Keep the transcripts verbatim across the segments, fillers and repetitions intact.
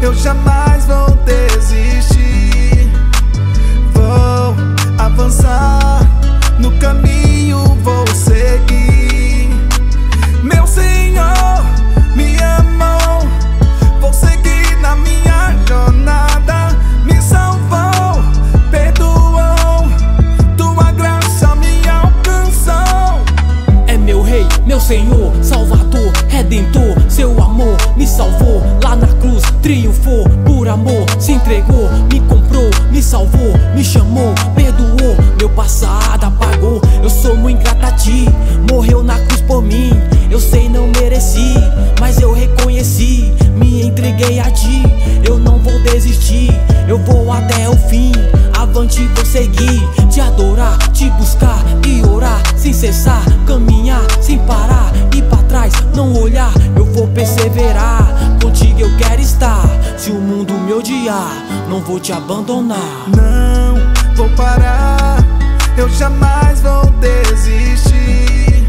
eu jamais vou desistir. Vou avançar, no caminho vou seguir. Meu Senhor me amou, vou seguir na minha jornada. Me salvou, perdoou, tua graça me alcançou. É meu Rei, meu Senhor, Salvador, Redentor. Seu amor me salvou, lá na cruz triunfou. Por amor se entregou, me comprou, me salvou, me chamou, perdoou, meu passado apagou. Eu sou muito ingrato a ti, morreu na cruz por mim. Eu sei não mereci, mas eu reconheci, me entreguei a ti. Eu não vou desistir, eu vou até o fim. Avante vou seguir, te adorar, te buscar e orar sem cessar, caminhar sem parar e pra trás não olhar. Eu vou perseverar, contigo eu quero estar. Se o mundo me odiar, não vou te abandonar. Não vou parar, eu jamais vou desistir.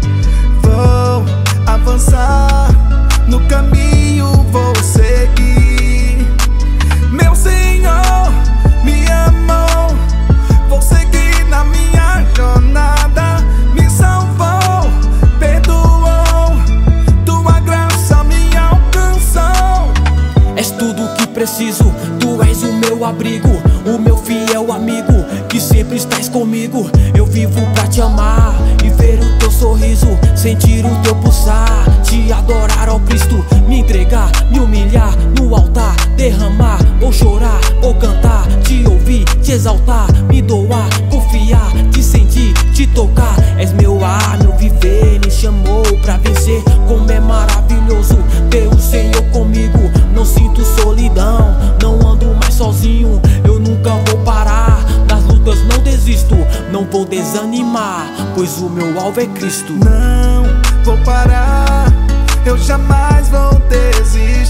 Vou avançar, no caminho vou seguir. Meu Senhor me amou, vou seguir na minha jornada. Me salvou, perdoou, tua graça me alcançou. És tudo que preciso, tu és o meu abrigo, o meu fiel amigo, que sempre estás comigo. Eu vivo pra te amar e ver o teu sorriso, sentir o teu pulsar, te adorar, ó Cristo, me entregar, me humilhar no altar, derramar, ou chorar, ou cantar, te ouvir, te exaltar, me doar, confiar, te sentir, te tocar. És meu ar, meu viver, me chamou pra vencer. Como é maravilhoso ter o Senhor comigo, não sinto solidão, não ando mais sozinho. Eu nunca vou parar, das lutas não desisto, não vou desanimar, pois o meu alvo é Cristo. Não vou parar, eu jamais vou desistir.